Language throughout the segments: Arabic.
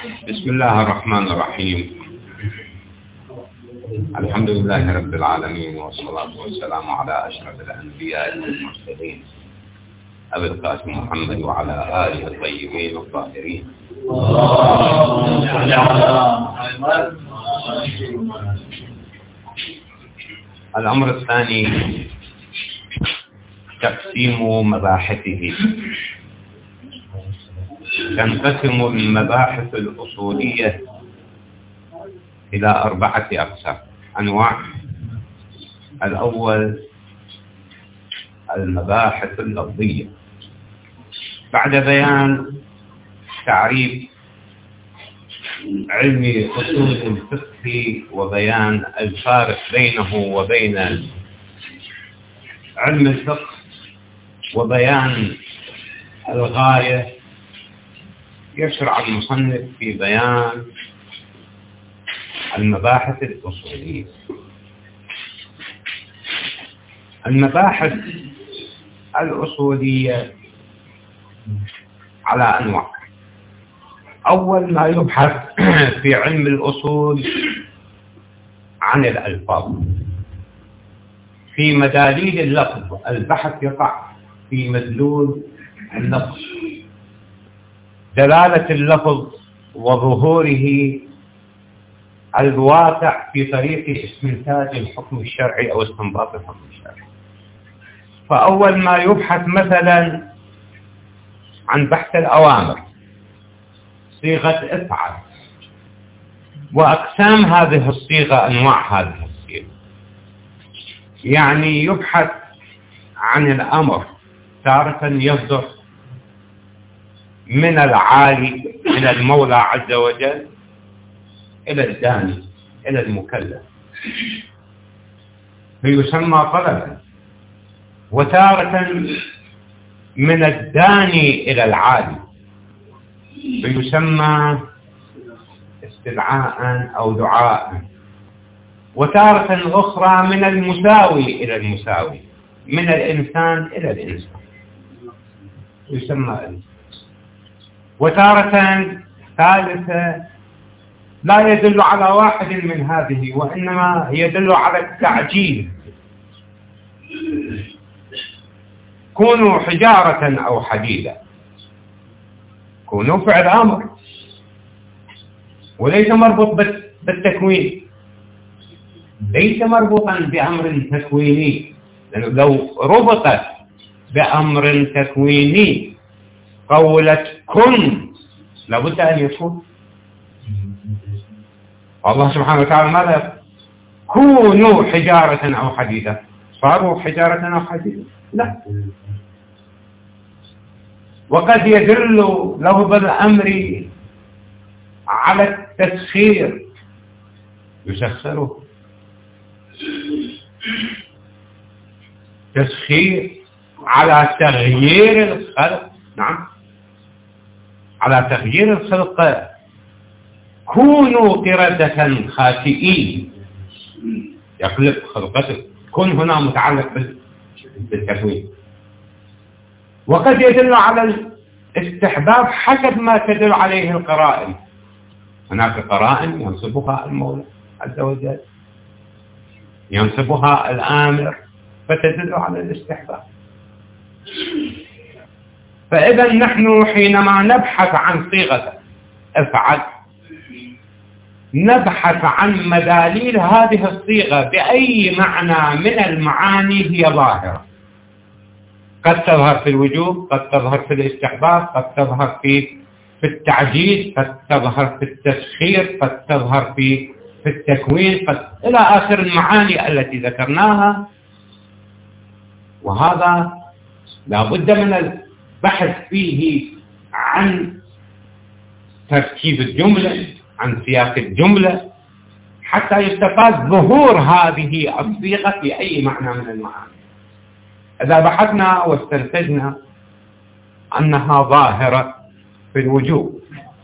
بسم الله الرحمن الرحيم. الحمد لله رب العالمين، والصلاة والسلام على أشرف الأنبياء والمرسلين أبي القاسم محمد وعلى آله الطيبين الطاهرين. الأمر الثاني تقسيم مباحثه. تنقسم المباحث الأصولية إلى 4 أقسام أنواع. الأول المباحث اللفظية، بعد بيان تعريف علم أصول الفقه وبيان الفارق بينه وبين علم الفقه وبيان الغاية، يشرع المصنف في بيان المباحث الأصولية. المباحث الأصولية على أنواع. أول ما يبحث في علم الأصول عن الألفاظ، في مداليل اللفظ. البحث يقع في مدلول اللفظ، دلالة اللفظ وظهوره الواقع في طريق استنتاج الحكم الشرعي أو استنباط الحكم الشرعي. فأول ما يبحث مثلا عن بحث الأوامر، صيغة افعل، وأقسام هذه الصيغة، أنواع هذه الصيغة. يعني يبحث عن الأمر، تارة يصدر من العالي من المولى عز وجل إلى الداني إلى المكلف فيسمى طلبا، وتارة من الداني إلى العالي فيسمى استدعاء أو دعاء، وتارة أخرى من المساوي إلى المساوي، من الإنسان إلى الإنسان يسمى، وتارة ثالثة لا يدل على واحد من هذه، وإنما يدل على التعجيل. كونوا حجارة أو حديدا، كونوا فعل أمر وليس مربوط بالتكوين، ليس مربوطا بأمر تكويني، لأنه لو ربطت بأمر تكويني قولت كن لابد أن يكون. الله سبحانه وتعالى ماذا؟ كونوا حجارة أو حديدا، صاروا حجارة أو حديدا؟ لا. وقد يدل لفظ الأمر على التسخير، يسخره تسخير، على تغيير الخلق. نعم، على تغيير الخلق. كونوا قردة خاسئين، يخلق خلقته. كن هنا متعلق بالتكوين. وقد يدل على الاستحباب حسب ما تدل عليه القرائن. هناك قرائن ينصبها المولى عز وجل، ينصبها الآمر، فتدل على الاستحباب. فإذا نحن حينما نبحث عن صيغة افعل نبحث عن مداليل هذه الصيغة بأي معنى من المعاني هي ظاهرة. قد تظهر في الوجوب، قد تظهر في الاستحباب، قد تظهر في التعجيز، قد تظهر في التسخير، قد تظهر في التكوين، قد إلى آخر المعاني التي ذكرناها. وهذا لا بد من البحث فيه عن تركيب الجملة، عن سياق الجملة، حتى يستفاد ظهور هذه الصيغة في أي معنى من المعاني. إذا بحثنا واستنتجنا أنها ظاهرة في الوجوب،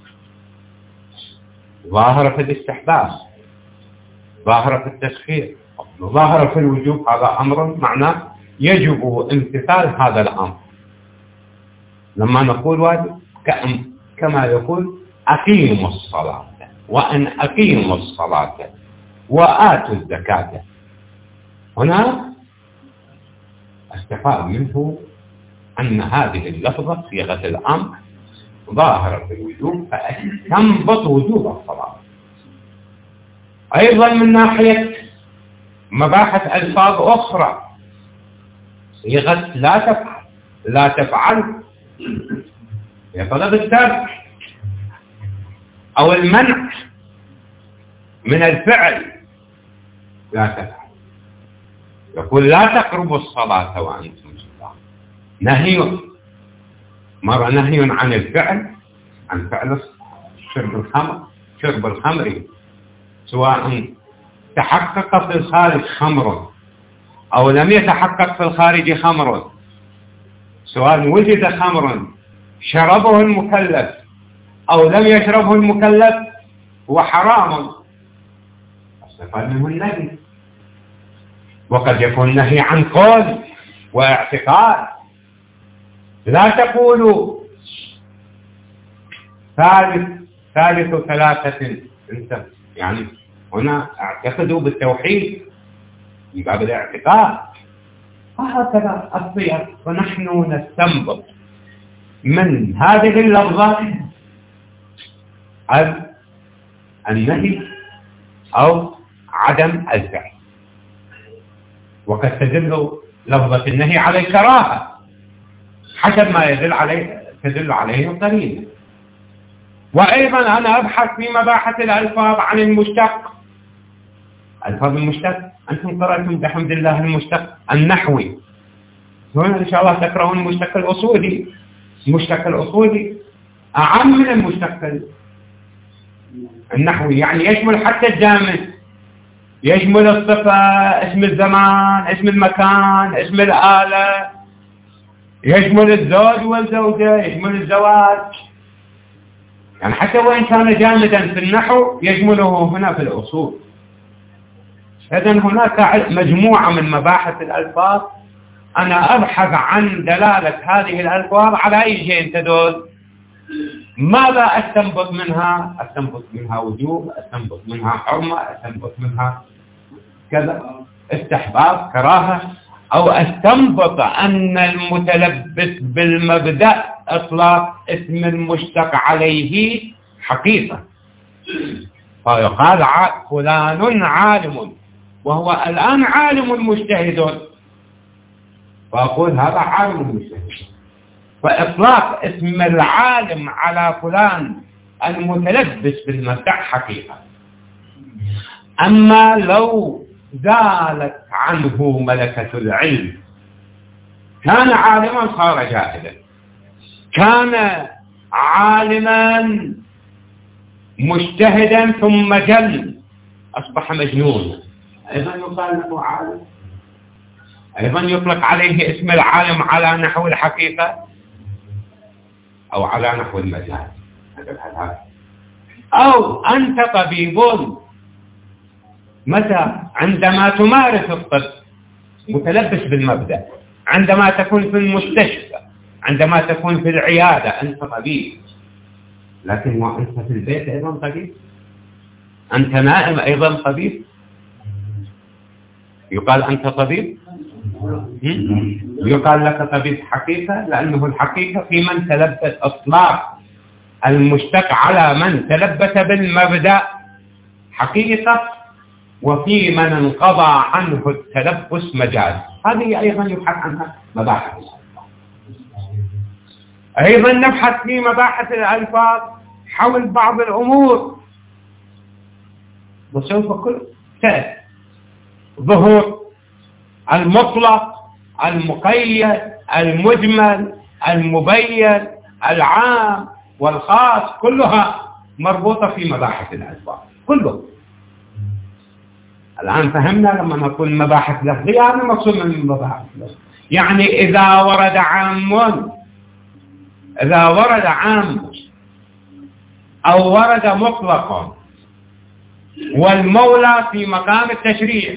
ظاهرة في الاستحباب، ظاهرة في التسخير، ظاهرة في الوجوب، هذا أمر معناه يجب امتثال هذا الأمر. لما نقول واجب كما يقول أقيموا الصلاة وأن أقيموا الصلاة وآتوا الزكاة. هنا استفاد منه أن هذه اللفظة صيغة الأمر ظاهرة في الوجوب، فتنبط وجوب الصلاة. أيضا من ناحية مباحث ألفاظ أخرى، صيغة لا تفعل، لا تفعل يطلب الترك أو المنع من الفعل. لا تفعل، يقول لا تقربوا الصلاة وأنتم سكارى، نهي، مرة نهي عن الفعل، عن فعل شرب الخمر، شرب الخمر سواء تحقق في الخارج خمر أو لم يتحقق في الخارج خمر، سواء وجد خمر شربه المكلف أو لم يشربه المكلف هو حرام، استفاد منه النهي. وقد يكون نهي عن قول واعتقاد، لا تقولوا ثالث ثلاثة، انت يعني هنا اعتقدوا بالتوحيد من باب الاعتقاد. وهكذا الصيغ. ونحن نستنبط من هذه اللفظة النهي أو عدم الفعل، وقد تدل لفظة النهي على الكراهة حسب ما تدل عليه القرينة. وأيضا أنا أبحث في مباحث الألفاظ عن المشتق، ألفاظ المشتق. أنتم قرأتم بحمد الله المشتق النحوي، هنا إن شاء الله تقرأون المشتق الأصولي. المشتق الأصولي أعم من المشتق النحوي، يعني يشمل حتى الجامد، يشمل الصفة، اسم الزمان، اسم المكان، اسم الآلة، يشمل الزوج والزوجة، يشمل الزواج، يعني حتى وإن كان جامدا في النحو يشمله هنا في الأصول. إذن هناك مجموعة من مباحث الألفاظ أنا أبحث عن دلالة هذه الألفاظ على أي شيء تدل. ماذا أستنبط منها؟ أستنبط منها وجوب، أستنبط منها حرمة، أستنبط منها كذا استحباب، كراهة، أو أستنبط أن المتلبس بالمبدأ إطلاق اسم المشتق عليه حقيقة، فيقال فلان عالم، وهو الآن عالم مجتهد، فأقول هذا عالم مجتهد. فإطلاق اسم العالم على فلان المتلبس بالمبدأ حقيقة. أما لو زالت عنه ملكة العلم، كان عالما صار جاهلا، كان عالما مجتهدا ثم جل أصبح مجنون، أيضا يقال له عالم، أيضا يطلق عليه اسم العالم على نحو الحقيقة أو على نحو المجاز. أو أنت طبيب، متى؟ عندما تمارس الطب متلبس بالمبدأ، عندما تكون في المستشفى، عندما تكون في العيادة أنت طبيب، لكن وأنت في البيت أيضا طبيب، أنت نائم أيضا طبيب، يقال أنت طبيب، يقال لك طبيب حقيقة، لأنه الحقيقة في من تلبس إطلاق المشتق على من تلبس بالمبدأ حقيقة، وفي من انقضى عنه التلبس مجاز. هذه أيضا يبحث عنها مباحث. أيضا نبحث في مباحث الألفاظ حول بعض الأمور، وسوف كل ظهور المطلق، المقيد، المجمل، المبين، العام والخاص، كلها مربوطة في مباحث الألفاظ كله. الآن فهمنا لما نقول مباحث لفظية هذا مقصود من المباحث لفظية، يعني إذا ورد عام أو ورد مطلق والمولى في مقام التشريع،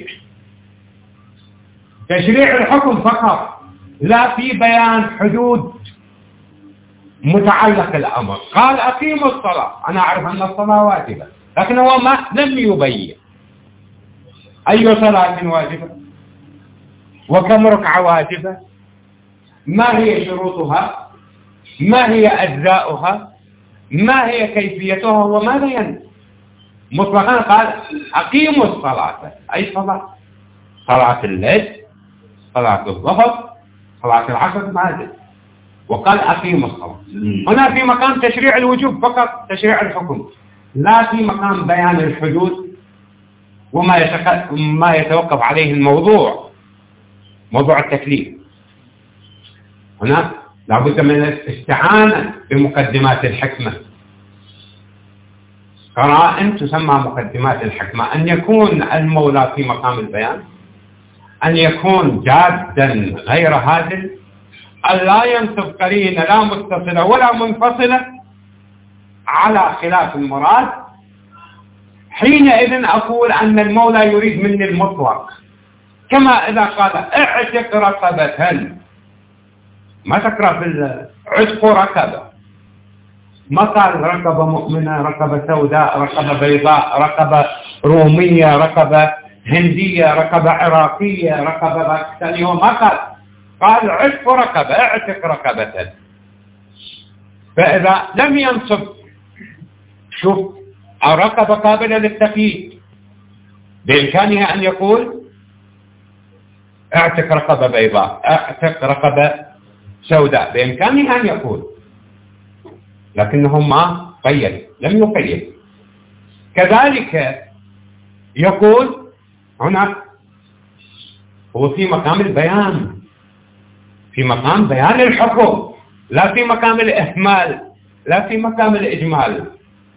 تشريع الحكم فقط، لا في بيان حدود متعلق الأمر. قال أقيموا الصلاة، أنا أعرف أن الصلاة واجبة، لكن هو لم يبين أي صلاة واجبة، وكم ركعة واجبة، ما هي شروطها، ما هي أجزاؤها، ما هي كيفيتها، وما بين مطلقا. قال أقيموا الصلاة، أي صلاة؟ صلاة الليل، صلاة الظهر، صلاة العصر، ما أدري. وقال أقيموا الصلاة. هنا في مقام تشريع الوجوب فقط، تشريع الحكم، لا في مقام بيان الحدود وما يتوقف عليه الموضوع، موضوع التكليف. هنا لابد من الاستعانة بمقدمات الحكمة. قرائن تسمى مقدمات الحكمة: أن يكون المولى في مقام البيان، أن يكون جادا غير هادل، أن لا ينصب قرينة لا متصلة ولا منفصلة على خلاف المراد. حينئذ أقول أن المولى يريد مني المطلق، كما إذا قال اعتق رقبة، ما تقرأ في عتق رقبة، ما قال رقبة مؤمنة، رقبة سوداء، رقبة بيضاء، رقبة رومية، رقبة هندية، رقبة عراقية، رقبة باكستانية، ما قال عتق رقبة، اعتق رقبة. فإذا لم ينصب، شوف، الرقبة قابلة للتقييد، بإمكانها أن يقول اعتق رقبة بيضاء، اعتق رقبة سوداء، بإمكانها أن يقول، لكنه ما قيد، لم يقيد. كذلك يقول هنا هو في مقام البيان، في مقام بيان الحكم، لا في مقام الإهمال، لا في مقام الإجمال.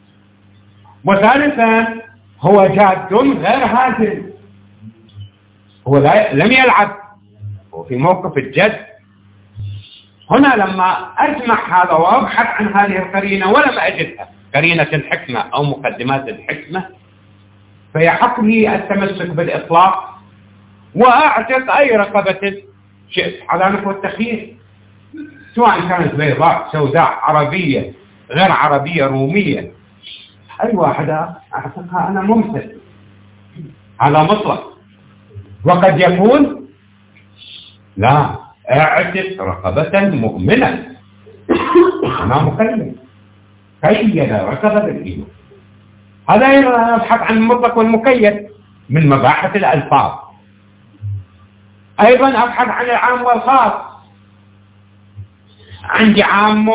وثالثا هو جاد غير هازل، هو لم يلعب، هو في موقف الجد. هنا لما أجمع هذا وأبحث عن هذه القرينة ولم أجدها، قرينة الحكمة أو مقدمات الحكمة، فيحق لي التمسك بالإطلاق وأعتق أي رقبة شئت على نحو التخيير، سواء كانت بيضاء سوداء عربية غير عربية رومية، أي واحدة أعتقها أنا ممتد، هذا مطلق. وقد يكون لا، اعتق رقبة مؤمنة، أنا مكلم، قيد رقبة بالإيمان. هذا يبحث عن المطلق والمقيد من مباحث الألفاظ. أيضا أبحث عن العام والخاص. عندي عام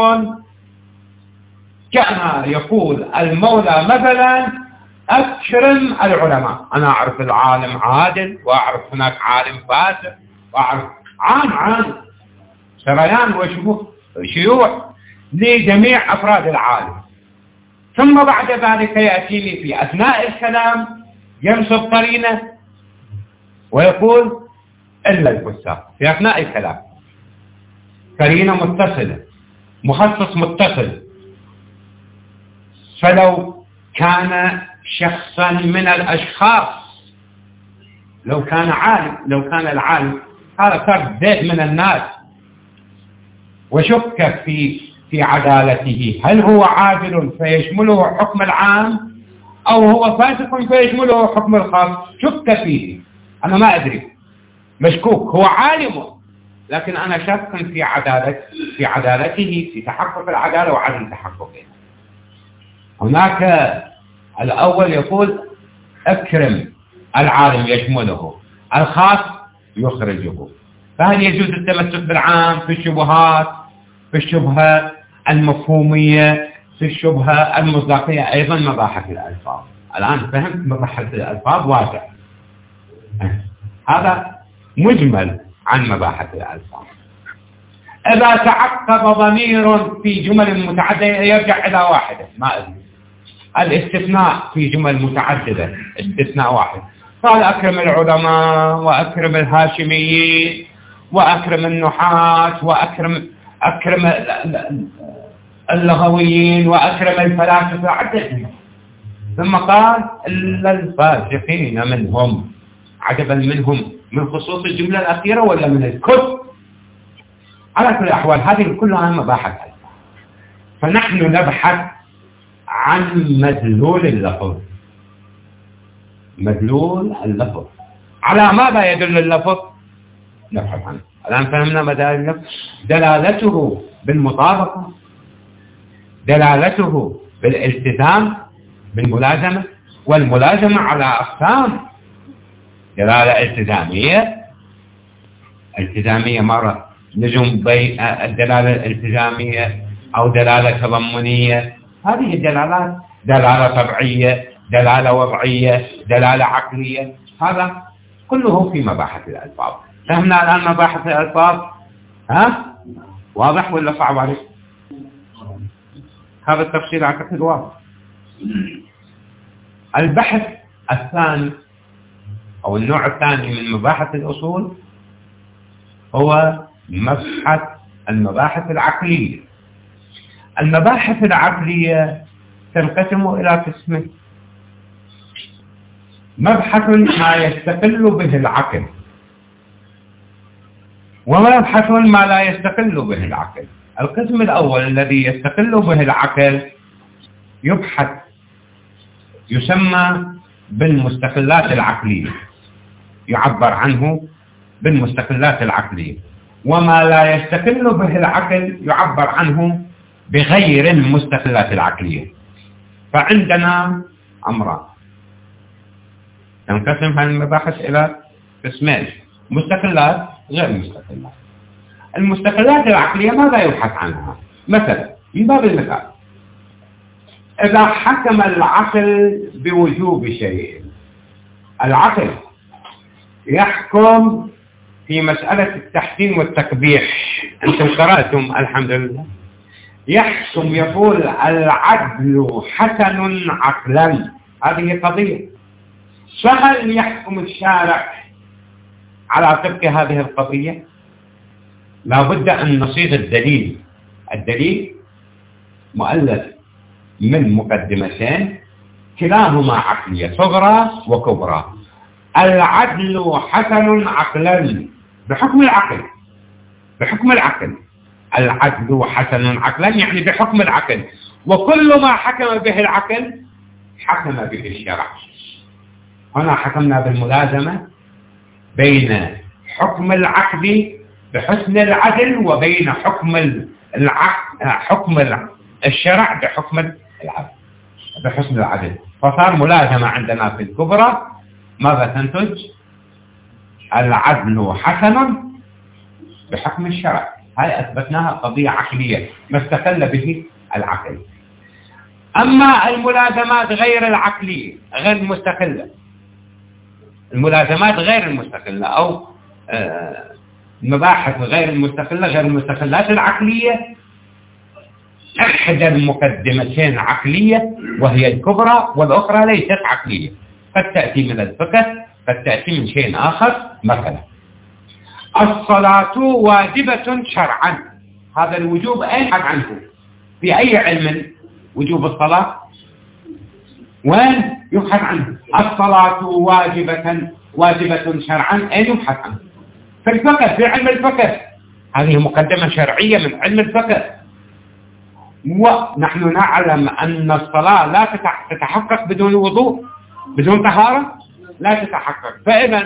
كان يقول المولى مثلا أكرم العلماء، أنا أعرف العالم عادل، وأعرف هناك عالم فاسد، وأعرف عام سريان وشيوع لجميع أفراد العالم. ثم بعد ذلك يأتيني في أثناء الكلام ينصب قرينة ويقول إلا الفساق، في أثناء الكلام قرينة متصلة، مخصص متصل. فلو كان شخصا من الأشخاص، لو كان العالم هذا فرد زيد من الناس وشك في عدالته، هل هو عادل فيشمله حكم العام أو هو فاسق فيشمله حكم الخاص؟ شك فيه، أنا ما أدري، مشكوك، هو عالم لكن أنا شك في عدالته، في تحقق العدالة وعدم تحققها. هناك الأول يقول أكرم العالم يشمله، الخاص يخرجه. فهل يجوز التمسك بالعام في الشبهات، في الشبهة المفهومية، في الشبهة المصداقية؟ أيضا مباحث الألفاظ. الآن فهمت مباحث الألفاظ واسع، هذا مجمل عن مباحث الألفاظ. إذا تعقب ضمير في جمل متعددة يرجع إلى واحدة، ما أدري، الاستثناء في جمل متعددة استثناء واحد، قال أكرم العلماء وأكرم الهاشميين وأكرم النحاة وأكرم اللغويين وأكرم الفلاسفة، عددهم، ثم قال إلا الفاسقين منهم، عجبا منهم من خصوص الجملة الأخيرة ولا من الكل؟ على كل الأحوال هذه كلها مباحث. فنحن نبحث عن مدلول اللفظ. مدلول اللفظ على ماذا يدل اللفظ؟ نبحث عنه. الآن فهمنا مدلول اللفظ. دلالته بالمطابقة، دلالته بالالتزام، بالملازمة. والملازمة على أقسام: دلالة التزامية مرة لزوم الدلالة الالتزامية، أو دلالة تضمنية. هذه الدلالات دلالة طبيعية، دلالة وضعية، دلالة عقلية. هذا كله في مباحث الألفاظ. فهمنا الآن مباحث الألفاظ؟ واضح ولا صعب عليك؟ هذا التفصيل أعتقد واضح. البحث الثاني أو النوع الثاني من مباحث الأصول هو المباحث العقلية. المباحث العقلية تنقسم إلى قسمين: مبحث ما يستقل به العقل، ومبحث ما لا يستقل به العقل. القسم الأول الذي يستقل به العقل يبحث، يسمى بالمستقلات العقلية، يعبر عنه بالمستقلات العقلية. وما لا يستقل به العقل يعبر عنه بغير المستقلات العقلية. فعندنا أمران، تنقسم هذه المباحث إلى قسمين: مستقلات غير مستقلات. المستقلات العقلية ماذا يبحث عنها؟ مثلا من باب المثال، إذا حكم العقل بوجوب شيء، العقل يحكم في مسألة التحسين والتقبيح، أنتم قرأتم الحمد لله، يحكم يقول العدل حسن عقلا، هذه قضية. فهل يحكم الشارع على طبق هذه القضية؟ لا بد أن نصيغ الدليل. الدليل مؤلف من مقدمتين كلاهما عقلية، صغرى وكبرى. العدل حسن عقلا بحكم العقل، بحكم العقل. العدل حسن عقلا يعني بحكم العقل، وكل ما حكم به العقل حكم به الشرع. هنا حكمنا بالملازمة بين حكم العقل بحسن العدل وبين حكم الشرع بحكم العدل بحسن العدل. فصار ملازمة عندنا في الكبرى ماذا تنتج؟ العدل حسن بحكم الشرع. هاي أثبتناها قضية عقلية ما استقل به العقل. أما الملازمات غير العقلية غير المستقلة، الملازمات غير المستقلة أو المباحث غير المستقلة، غير المستقلات العقلية، إحدى المقدمتين عقلية وهي الكبرى، والأخرى ليست عقلية، قد تأتي من الفقه، قد تأتي من شيء آخر. مثلا الصلاة واجبة شرعا، هذا الوجوب أين يبحث عنه؟ في أي علم وجوب الصلاة؟ وين يبحث عنه؟ الصلاة واجبة شرعا، أين يبحث عنه؟ في الفقه، في علم الفقه. هذه مقدمة شرعية من علم الفقه. ونحن نعلم أن الصلاة لا تتحقق بدون وضوء، بدون طهارة لا تتحقق. فإذا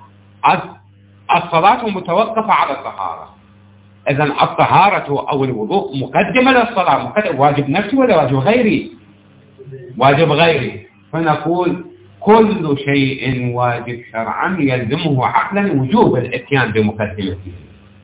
الصلاة متوقفة على الطهارة. إذا الطهارة أو الوضوء مقدمة للصلاة، واجب نفسي ولا واجب غيري؟ واجب غيري. فنقول كل شيء واجب شرعا يلزمه عقلا وجوب الاتيان بمقدمته.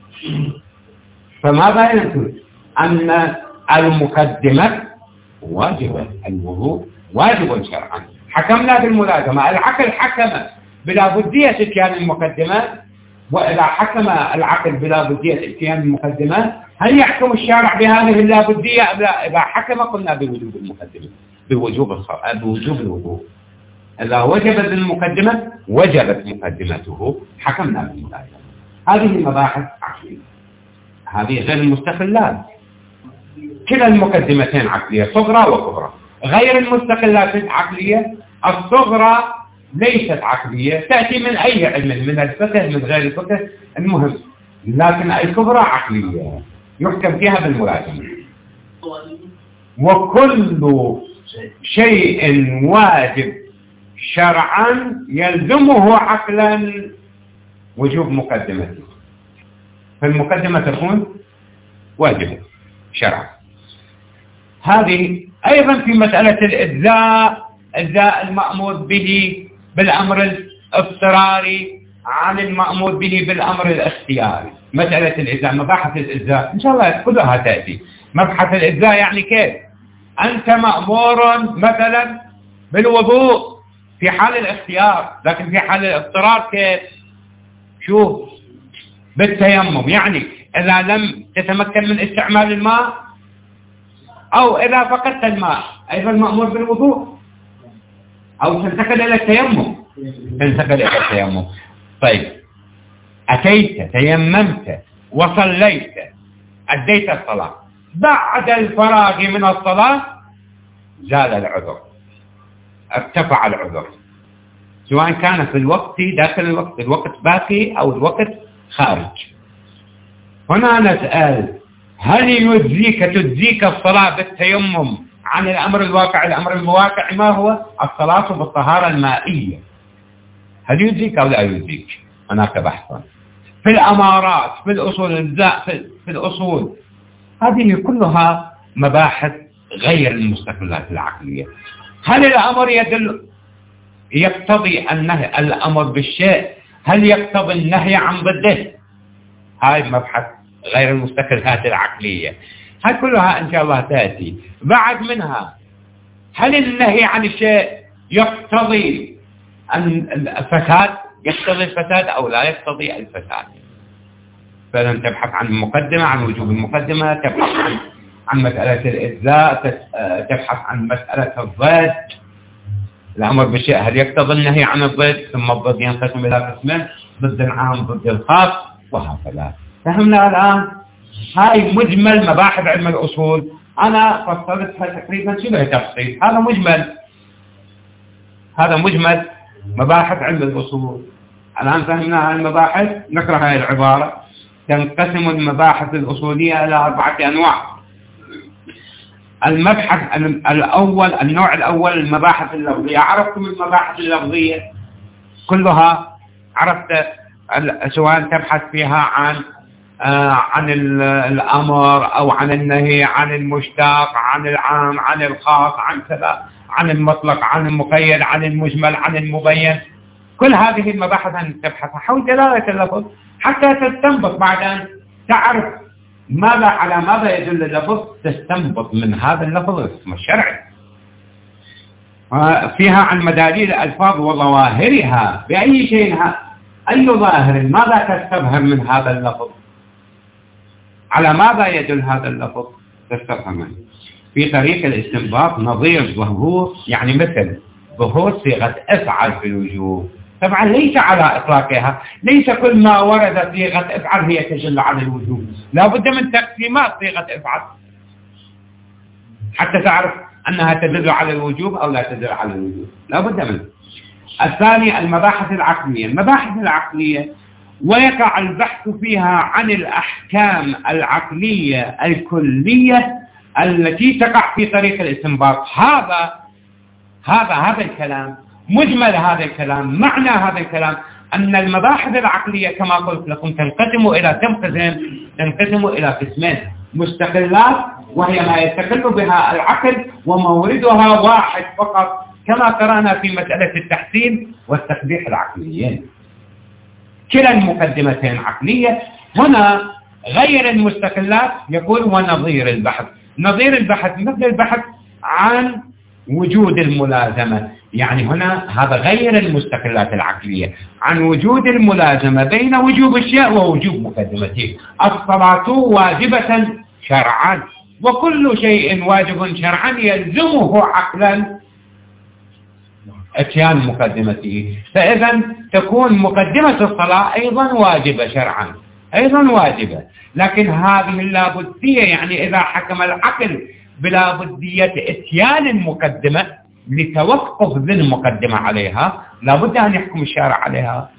فماذا ينتج؟ أن المقدمة واجبة، الوضوء واجب شرعا. حكمنا بالملازمة، العقل حكم بلا بدية اتيان المقدمات، وإذا حكم العقل بلا بدية اتيان المقدمات هل يحكم الشارع بهذه اللابدية أم لا؟ إذا حكم قلنا بوجوب المقدمة، بوجوب الوضوء. إذا وجبت المقدمة وجبت مقدمته، حكمنا بالملازمة. هذه مباحث عقلية، هذه غير المستقلات. كلا المقدمتين عقلية، صغرى وكبرى. غير المستقلات العقلية، الصغرى ليست عقلية، تأتي من أي علم، من الفقه من غير الفقه، المهم. لكن الكبرى عقلية يحكم فيها بالملازمة. وكل شيء واجب شرعا يلزمه عقلا وجوب مقدمته، فالمقدمة تكون واجبة شرعا. هذه أيضا في مسألة الإجزاء المأمور به بالأمر الاضطراري عن المأمور به بالأمر الاختياري. مسألة الإجزاء، مباحث الإجزاء إن شاء الله كلها تأتي. مبحث الإجزاء يعني كيف أنت مأمور مثلا بالوضوء في حال الاختيار، لكن في حال الاضطرار كيف؟ شوف، بالتيمم، يعني إذا لم تتمكن من استعمال الماء أو إذا فقدت الماء أيضا مأمور بالوضوء، أو تنتقل إلى التيمم، طيب أتيت تيممت وصليت أديت الصلاة، بعد الفراغ من الصلاة زال العذر، ارتفع العذر، سواء كان في الوقت داخل الوقت باقي أو الوقت خارج. هنا نسأل: هل تجزيك الصلاة بالتيمم عن الأمر الواقع؟ الأمر الواقع ما هو؟ الصلاة بالطهارة المائية. هل يجزيك أو لا يجزيك؟ هناك بحث في الأمارات، في الأصول، في الأصول. هذه كلها مباحث غير المستقلات العقلية. هل الأمر يقتضي النهي، الأمر بالشيء هل يقتضي النهي عن ضده؟ هاي مبحث غير المستقلات العقلية. هاي كلها إن شاء الله تأتي. بعد منها، هل النهي عن الشيء يقتضي الفساد؟ يقتضي الفساد أو لا يقتضي الفساد؟ فلن تبحث عن المقدمة، عن وجوب المقدمة، تبحث عن مسألة الإجزاء، تبحث عن مسألة الضد. الأمر بالشيء هل يقتضي النهي عن الضد؟ ثم الضد ينقسم إلى قسمين: ضد العام، ضد الخاص، وهكذا. فهمنا الآن؟ هاي مجمل مباحث علم الأصول، أنا فصلتها تقريبا شبه تفصيل. هذا مجمل مباحث علم الأصول. الآن فهمنا هاي المباحث. نقرأ هاي العبارة: تنقسم المباحث الأصولية إلى 4 أنواع. المبحث الأول، النوع الأول، المباحث اللفظية. عرفتم المباحث اللفظية كلها؟ عرفت سواء تبحث فيها عن الأمر أو عن النهي، عن المشتق، عن العام، عن الخاص، عن كذا، عن المطلق، عن المقيد، عن المجمل، عن المبين. كل هذه المباحث أن تبحث حول دلالة اللفظ حتى تستنبط بعد أن تعرف على ماذا يدل اللفظ، تستنبط من هذا اللفظ الاسم الشرعي. فيها عن مداليل الألفاظ وظواهرها. بأي شيء، أي ظاهر، ماذا تستفهم من هذا اللفظ؟ على ماذا يدل هذا اللفظ؟ تستفهم منه. في طريق الاستنباط نظير ظهور، يعني مثل ظهور صيغة افعل في الوجوب. طبعا ليس على إطلاقها، ليس كل ما ورد صيغة افعل هي تدل على الوجوب، لا بد من تقسيمات صيغة افعل حتى تعرف أنها تدل على الوجوب أو لا تدل على الوجوب، لا بد منه. الثاني المباحث العقلية. المباحث العقلية ويقع البحث فيها عن الأحكام العقلية الكلية التي تقع في طريق الاستنباط. هذا الكلام، مجمل هذا الكلام، معنى هذا الكلام أن المباحث العقلية كما قلت لكم تنقسم إلى قسمين: مستقلات، وهي ما يستقل بها العقل وموردها واحد فقط، كما قرأنا في مسألة التحسين والتقبيح العقليين. كلا المقدمتين عقلية. هنا غير المستقلات يقول ونظير البحث. نظير البحث مثل البحث عن وجود الملازمة، يعني هنا هذا غير المستقلات العقلية، عن وجود الملازمة بين وجوب الشيء ووجوب مقدمته. الصلاة واجبة شرعا، وكل شيء واجب شرعا يلزمه عقلا اتيان مقدمته. فإذا تكون مقدمة الصلاة أيضا واجبة شرعا، أيضا واجبة، لكن هذه اللابدية، يعني إذا حكم العقل بلابدية اتيان المقدمة لتوقف ذي المقدمة عليها، لابد أن يحكم الشارع عليها.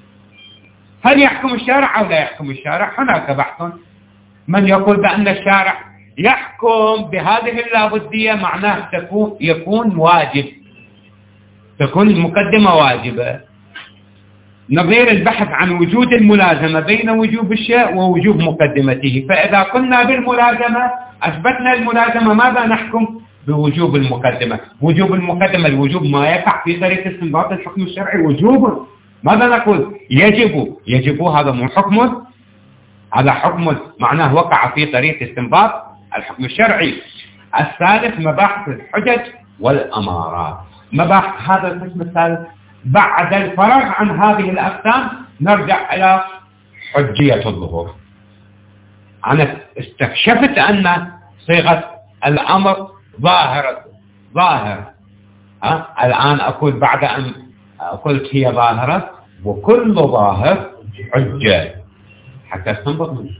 هل يحكم الشارع أو لا يحكم الشارع؟ هناك بحث. من يقول بأن الشارع يحكم بهذه اللابدية معناه يكون واجب، تكون المقدمة واجبة، نظير البحث عن وجود الملازمة بين وجوب الشيء ووجوب مقدمته. فإذا قلنا بالملازمة أثبتنا الملازمة، ماذا نحكم؟ بوجوب المقدمة. وجوب المقدمة الوجوب ما يقع في طريق استنباط الحكم الشرعي وجوب. ماذا نقول؟ يجب هذا مو حكم، هذا حكم معناه وقع في طريق استنباط الحكم الشرعي. الثالث مباحث الحجج والأمارات. مباحث هذا القسم الثالث بعد الفراغ عن هذه الأقسام نرجع إلى حجية الظهور. أنا استكشفت أن صيغة الأمر ظاهرة الآن أقول بعد أن قلت هي ظاهرة، وكل ظاهر حجة حتى استنبط منه.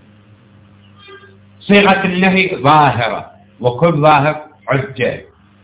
صيغة النهي ظاهرة وكل ظاهر حجة،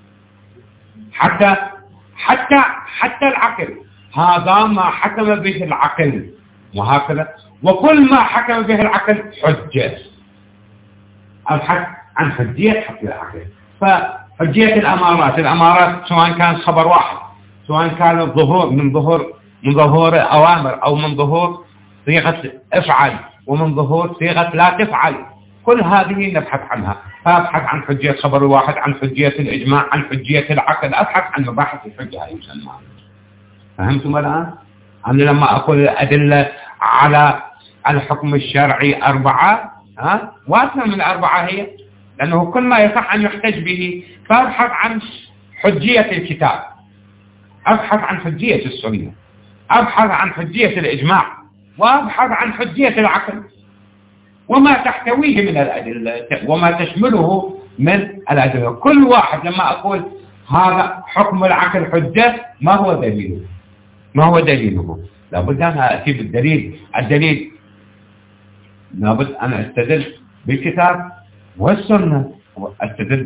حتى العقل هذا ما حكم به العقل، وهكذا وكل ما حكم به العقل حجة. أبحث عن حجية حكم العقل. فحجية الأمارات سواء كان خبر واحد، سواء كان الظهور من ظهور أوامر، أو من ظهور صيغة افعل، ومن ظهور صيغة لا تفعل، كل هذه نبحث عنها. فأبحث عن حجية خبر الواحد، عن حجية الإجماع، عن حجية العقل، أبحث عن مباحث الحجة يسمى. فهمتم الآن؟ أنا لما أقول الأدلة على الحكم الشرعي 4، واسمة من 4 هي، لأنه كل ما يصح أن يحتج به. فأبحث عن حجية الكتاب، أبحث عن حجية السنة، أبحث عن حجية الإجماع، وأبحث عن حجية العقل وما تحتويه من الأدلة وما تشمله من الأدلة. كل واحد لما أقول هذا حكم العقل حجة، ما هو دليله؟ لابد أن أتي بالدليل. الدليل لابد أن أستدل بالكتاب والسنة. أستدل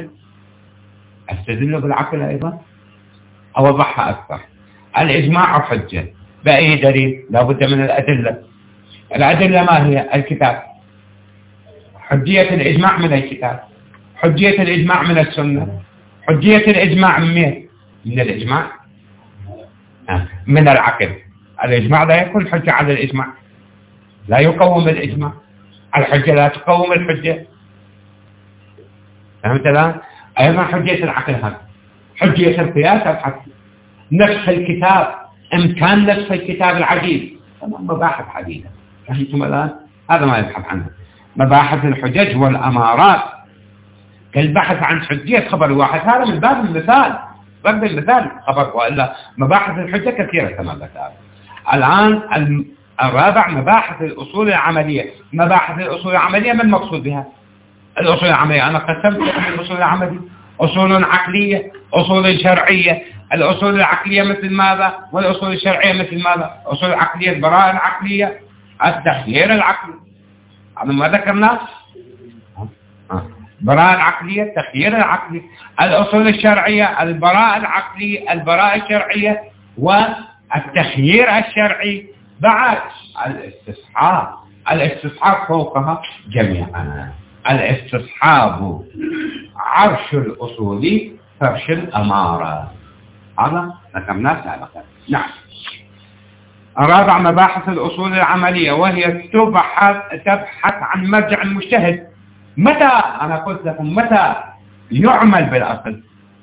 بالعقل أيضا. أوضحها أكثر. الإجماع حجة بأي دليل؟ لابد من الأدلة. الأدلة ما هي؟ الكتاب. حجية الإجماع من الكتاب، حجية الإجماع من السنة، حجية الإجماع من الإجماع من العقل. الإجماع لا يكون حجة على الإجماع، لا يقوم الإجماع. الحجة لا تقوم الحجة. فهمت الآن؟ أيضا حجية العقل هذا. حجية القياس أبحث نفس الكتاب، إمكان نفس الكتاب العديد، مباحث عديدة. فهمتم الآن؟ هذا ما يبحث عنه. مباحث الحجج والأمارات كالبحث عن حجية خبر واحد، هذا من باب المثال، ضرب المثال خبر، وإلا مباحث الحجة كثيرة كما ذكرت. الآن الرابع مباحث الأصول العملية. مباحث الأصول العملية ما المقصود بها؟ الأصول العملية أنا قسمت الأصول العملية أصول عقلية، أصول شرعية. الأصول العقلية مثل ماذا؟ والأصول الشرعية مثل ماذا؟ الأصول العقلية البراءة العقلية، التخيير العقلي، هذا ما ذكرناه. البراءة العقلية، التخيير العقلي. الأصول الشرعية البراءة العقلية، البراءة الشرعية، والتخيير الشرعي. بعد الاستصحاب فوقها جميعا. الاستصحاب عرش الأصول فرش الأمارة، هذا ذكرناه سابقا. نعم. الرابع مباحث الأصول العملية، وهي تبحث عن مرجع المجتهد. متى، أنا قلت لكم متى يعمل بالأصل؟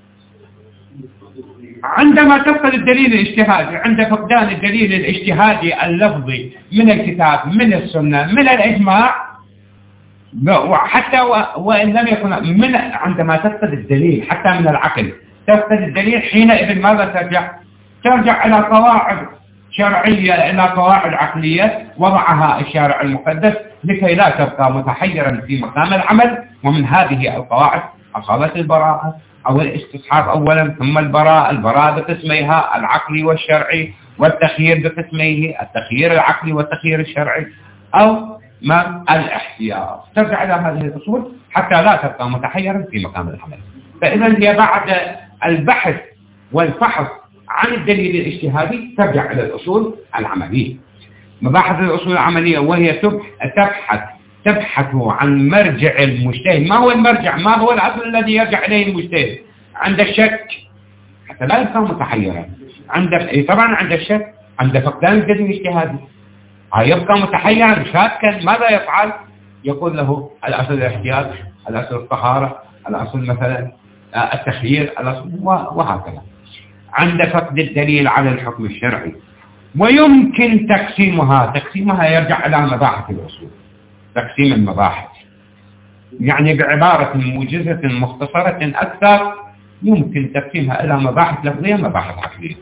عندما تفقد الدليل الاجتهادي، عند فقدان الدليل الاجتهادي اللفظي من الكتاب، من السنة، من الإجماع، وحتى وإن لم يكن عندما تفقد الدليل حتى من العقل، تفقد الدليل، حينئذ ماذا ترجع إلى قواعد شرعية، إلى قواعد عقلية وضعها الشارع المقدس لكي لا تبقى متحيرا في مقام العمل. ومن هذه القواعد أصالة البراءة أو الاستصحاب أولا، ثم البراءة بقسميها العقلي والشرعي، والتخيير بقسميه التخيير العقلي والتخيير الشرعي، أو ما الاحتياط. ترجع إلى هذه الأصول حتى لا تبقى متحيرا في مقام العمل. فإذا هي بعد البحث والفحص عن الدليل الاجتهادي ترجع إلى الأصول العملية. مباحث الأصول العملية، وهي تبحث تبحث عن مرجع المجتهد. ما هو المرجع؟ ما هو الأصل الذي يرجع إليه المجتهد؟ عند الشك حتى لا يكون متحيرا، طبعا عند الشك، عند فقدان الجزم الاجتهادي يبقى متحيرا شاكا. ماذا يفعل؟ يقول له الأصل الاحتياط، الأصل الطهارة، الأصل مثلا التخيير، الأصل وهكذا. عند فقد الدليل على الحكم الشرعي. ويمكن تقسيمها يرجع إلى مباحث الأصول، تقسيم المباحث، يعني بعبارة موجزة مختصرة أكثر يمكن تقسيمها إلى مباحث لفظية مباحث عقلية.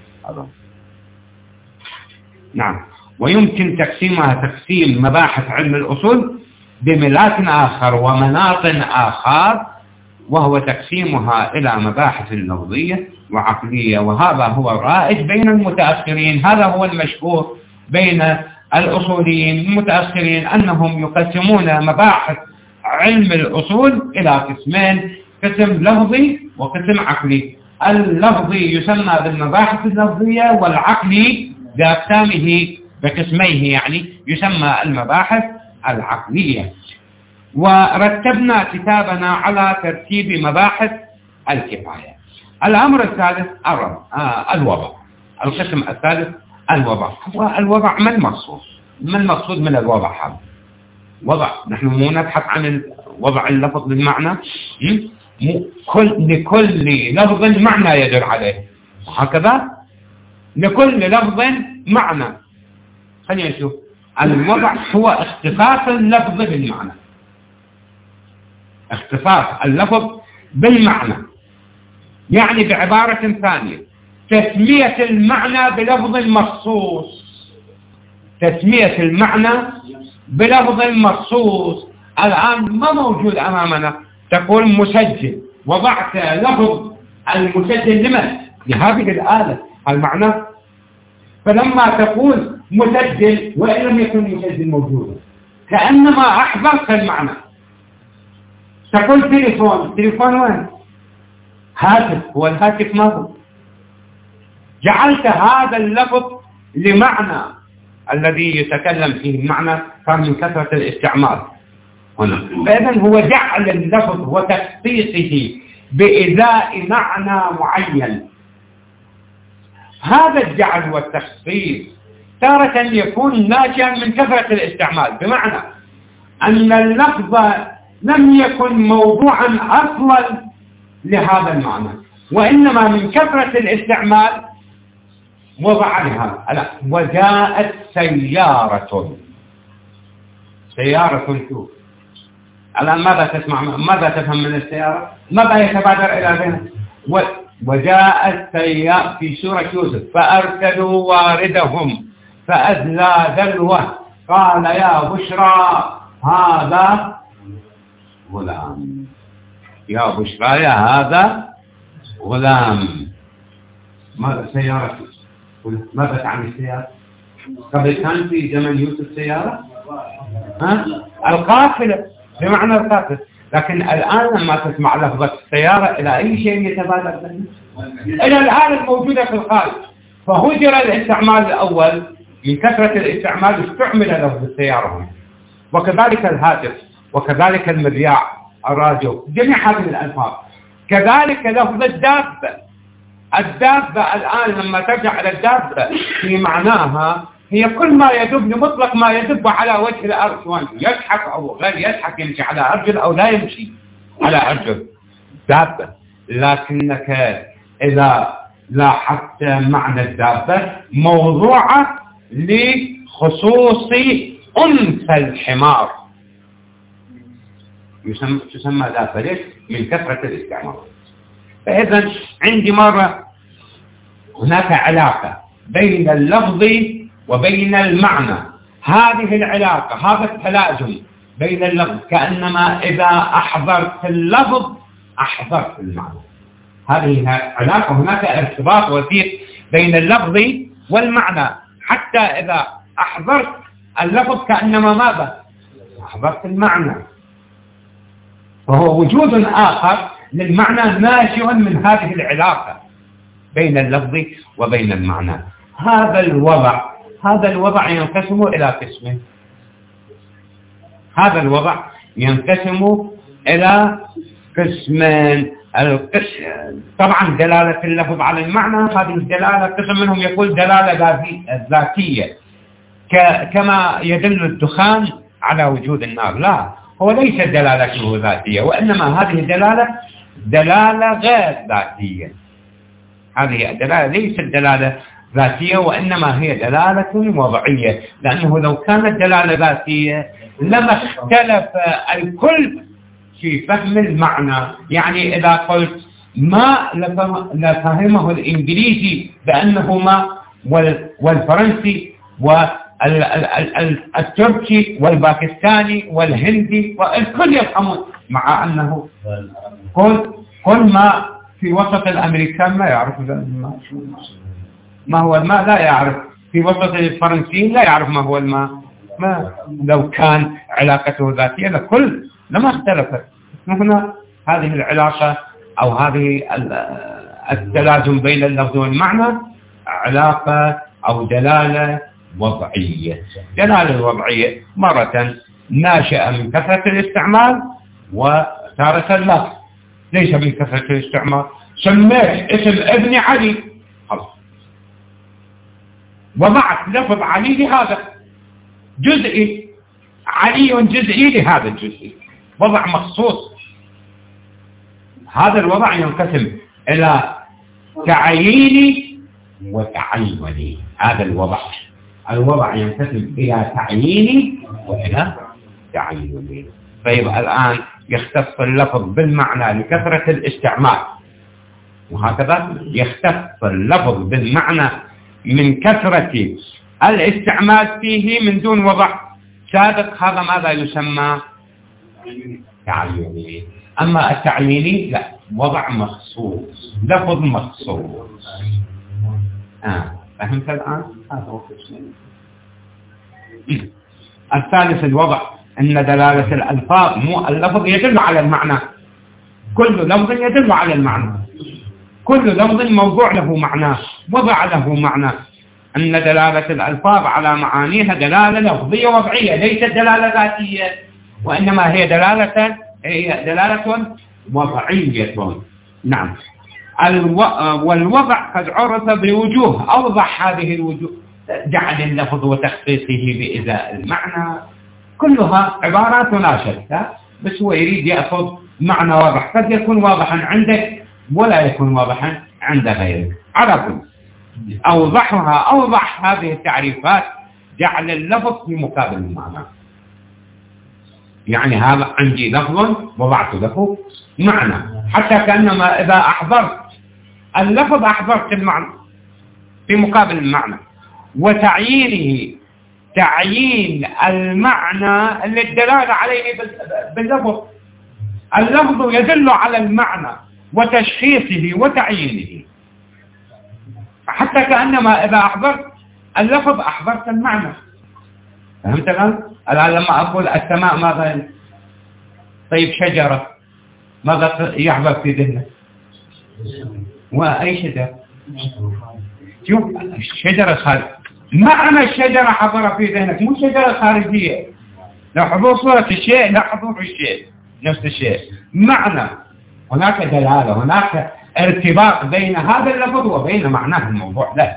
نعم. ويمكن تقسيمها تقسيم مباحث علم الأصول بملاك آخر ومناط آخر، وهو تقسيمها إلى مباحث لفظية وعقلية، وهذا هو الرائج بين المتأخرين. هذا هو المشهور بين الأصوليين المتأخرين، أنهم يقسمون مباحث علم الأصول إلى قسمين: قسم لفظي وقسم عقلي. اللفظي يسمى بالمباحث اللفظية، والعقلي بأقسامه بقسميه يعني يسمى المباحث العقلية. ورتبنا كتابنا على ترتيب مباحث الكفاية. الأمر الثالث الوضع. القسم الثالث الوضع. والوضع ما المقصود؟ ما المقصود من الوضع هذا؟ وضع، نحن مو نبحث عن وضع اللفظ بالمعنى، لكل لفظ معنى يدل عليه، وهكذا لكل لفظ معنى. خلينا نشوف. الوضع هو اختصاص اللفظ بالمعنى، اختصاص اللفظ بالمعنى، يعني بعبارة ثانية تسمية المعنى بلفظ مخصوص. تسمية المعنى بلفظ مخصوص الآن ما موجود أمامنا. تقول مسجل، وضعت لفظ المسجل لمن؟ لهذه الآلة المعنى. فلما تقول مسجل وإن لم يكن مسجل موجودا كأنما أحضرت المعنى. تقول تليفون، تليفون وين؟ هاتف، هو الهاتف ما هو. جعلت هذا اللفظ لمعنى الذي يتكلم فيه المعنى صار من كثرة الاستعمال هنا. فإذن هو جعل اللفظ وتخصيصه بإزاء معنى معين. هذا الجعل والتخصيص تارة يكون ناشئا من كثرة الاستعمال، بمعنى أن اللفظ لم يكن موضوعا أصلا لهذا المعنى، وإنما من كثرة الاستعمال وضع لها. وجاءت سيارة. سيارة شوف الآن ماذا تسمع؟ ماذا تفهم من السيارة؟ ماذا يتبادر إلى ذهنك؟ وجاءت سيارة في سورة يوسف: فأرسلوا واردهم فأدلى دلوه قال يا بشرى هذا غلام. يا بشرى يا هذا غلام. ماذا سيارة؟ ماذا تعني السيارة؟ قبل كان في زمن يوسف سيارة؟ القافلة بمعنى القافلة. لكن الآن لما تسمع لفظة السيارة إلى أي شيء يتبادر منه؟ إلى الآلة الموجودة في الخارج. فهجر الاستعمال الأول من كثرة الاستعمال استعمل لفظ السيارة هنا. وكذلك الهاتف، وكذلك المذياع، الراديو، جميع هذه الألفاظ. كذلك لفظ الدابة. الدابة الآن لما ترجع إلى الدابة في معناها هي كل ما يدب لمطلق ما يدب على وجه الأرض، سواء يضحك أو غير يضحك، يمشي على أرجل أو لا يمشي على أرجل، دابة. لكنك إذا لاحظت معنى الدابة موضوعة لخصوص أنثى الحمار تسمى دابة. ليش؟ من كثرة الاستعمال. فإذا عندي مرة هناك علاقة بين اللفظ وبين المعنى. هذه العلاقة، هذا التلازم بين اللفظ، كأنما إذا أحضرت اللفظ أحضرت المعنى. هذه علاقة، هناك ارتباط وثيق بين اللفظ والمعنى، حتى إذا أحضرت اللفظ كأنما ماذا؟ أحضرت المعنى. وهو وجود آخر للمعنى ناشئ من هذه العلاقة بين اللفظ وبين المعنى. هذا الوضع ينقسم إلى قسمين. هذا الوضع ينقسم إلى قسمين. طبعا دلالة اللفظ على المعنى، هذه الدلالة قسم منهم يقول دلالة ذاتية كما يدل الدخان على وجود النار. لا، هو ليس دلالته ذاتية، وإنما هذه دلالة غير ذاتية. هذه الدلالة ليست دلالة ذاتية، وإنما هي دلالة وضعية، لأنه لو كانت دلالة ذاتية لما اختلف الكل في فهم المعنى. يعني إذا قلت ما لفهمه الإنجليزي بأنه ما، والفرنسي والتركي والباكستاني والهندي والكل يفهمون، مع أنه كل ما في وسط الأمريكان ما يعرف ما هو الماء، لا يعرف. في وسط الفرنسيين لا يعرف ما هو الماء. ما لو كان علاقته ذاتية لكل لما اختلفت. هنا هذه العلاقة أو هذه التلازم بين اللفظ والمعنى علاقة أو دلالة وضعية. دلالة وضعية مرة ناشئة من كثرة الاستعمال، وتارة اللفظ ليس من كثرة الاستعمال. سميت اسم ابن علي، وضعت لفظ علي لهذا جزئي، علي جزئي لهذا الجزئي، وضع مخصوص. هذا الوضع ينقسم إلى تعييني وتعيني. هذا الوضع ينقسم إلى تعييني وإلى تعيني. فيبقى الآن يختص اللفظ بالمعنى لكثرة الاستعمال، وهكذا يختص اللفظ بالمعنى من كثرة الاستعمال فيه من دون وضع سابق. هذا ماذا يسمى؟ تعييني. أما التعييني لا، وضع مخصوص، لفظ مخصوص. فهمت الآن؟ هذا هو الثالث الوضع، أن دلالة الألفاظ مو اللفظ يدل على المعنى. كل لفظ يدل على المعنى، كل لفظ موضوع له معنى، وضع له معنى. أن دلالة الألفاظ على معانيها دلالة لفظية وضعية، ليست دلالة ذاتية، وإنما هي دلالة وضعية. نعم. والوضع قد عرف بوجوه، أوضح هذه الوجوه، جعل اللفظ وتخصيصه بإزاء المعنى، كلها عبارات لا شك، بس هو يريد يأخذ معنى واضح، قد يكون واضحا عندك ولا يكون واضحا عند غيرك. على كل أوضح هذه التعريفات، جعل اللفظ في مقابل المعنى. يعني هذا عندي لفظ وضعت له معنى، حتى كأنما إذا أحضرت اللفظ أحضرت المعنى في مقابل المعنى. وتعيينه تعيين المعنى للدلالة عليه باللفظ. اللفظ يدل على المعنى وتشخيصه وتعيينه، حتى كأنما إذا أحضرت اللفظ أحضرت المعنى. فهمت الآن؟ لما أقول السماء ماذا؟ طيب شجرة ماذا يحضر في ذهنك؟ وأي شجرة؟ شوف شجرة خارجية، معنى الشجرة حضر في ذهنك، مو شجرة خارجية. لو حضور صورة الشيء لا حضور الشيء نفس الشيء. معنى، هناك دلالة، هناك ارتباط بين هذا اللفظ وبين معناه الموضوع له.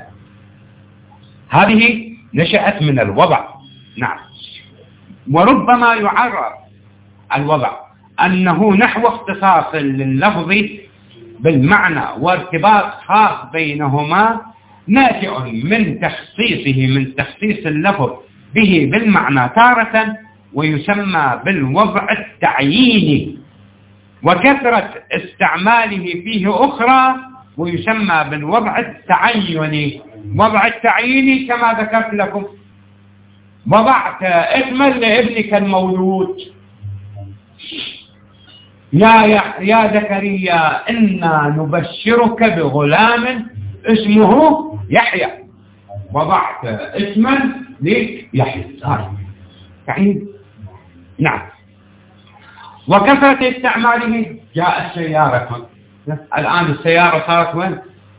هذه نشأت من الوضع. نعم. وربما يعرف الوضع أنه نحو اختصاص لللفظ بالمعنى وارتباط خاص بينهما، ناتئ من تخصيص اللفظ به بالمعنى تارة، ويسمى بالوضع التعييني، وكثرة استعماله فيه أخرى ويسمى بالوضع التعيني. وضع التعييني كما ذكرت لكم، وضعت اسما لابنك المولود، يا زكريا إنا نبشرك بغلام اسمه يحيى. وضعت اسما ليحيى تعيين. نعم. وكثرة استعماله جاء السيارة. الآن السيارة صارت وين؟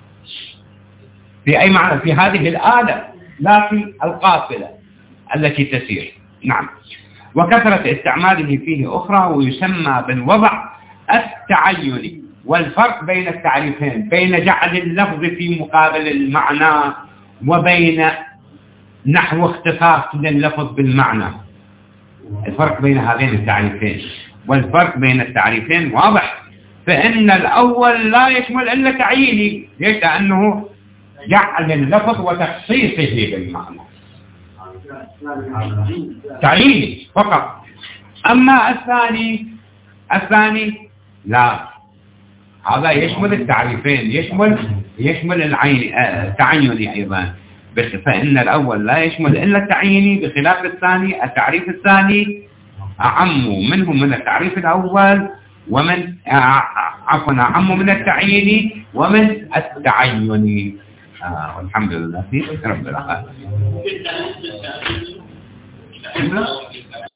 في أي معنى؟ في هذه الآلة، لا في القافلة التي تسير. نعم. وكثرة استعماله فيه أخرى، ويسمى بالوضع التعيني. والفرق بين التعريفين بين جعل اللفظ في مقابل المعنى وبين نحو اختصاص لللفظ بالمعنى، الفرق بين هذين التعريفين، والفرق بين التعريفين واضح. فإن الأول لا يشمل إلا تعييني، ليش؟ لأنه جعل اللفظ وتخصيصه بالمعنى، تعييني فقط. أما الثاني لا، هذا يشمل التعريفين، يشمل التعيني أيضا، فإن الأول لا يشمل إلا التعييني، بخلاف الثاني التعريف الثاني أعم منه من التعريف الأول، ومن أعم من التعييني ومن التعيني. والحمد لله رب العالمين.